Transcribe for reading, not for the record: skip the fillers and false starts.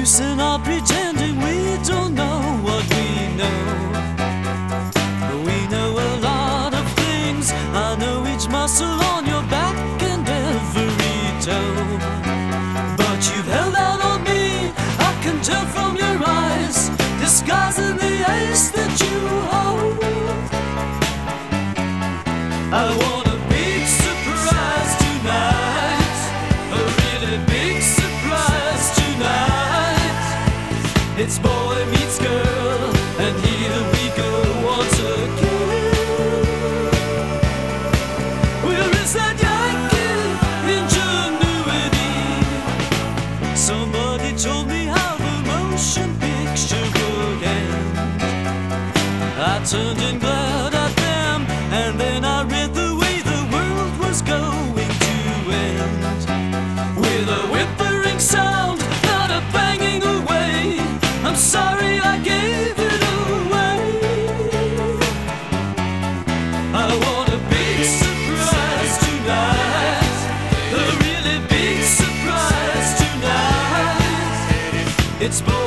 use in our pretending we don't know what we know. We know a lot of things. I know each muscle on your back and every toe. But you've held out on me, I can tell from your eyes, disguising the ace that you hold. I want a big surprise tonight, a really big surprise tonight. It's boy meets girl, and here we go once again. Where is that Yankee ingenuity? Somebody told me how the motion picture would end. I turned and glared at them, and then I read the way the world was going to end. With a whimpering sound, not a banging away. I'm sorry I gave it away. I want a big surprise tonight, a really big surprise tonight. It's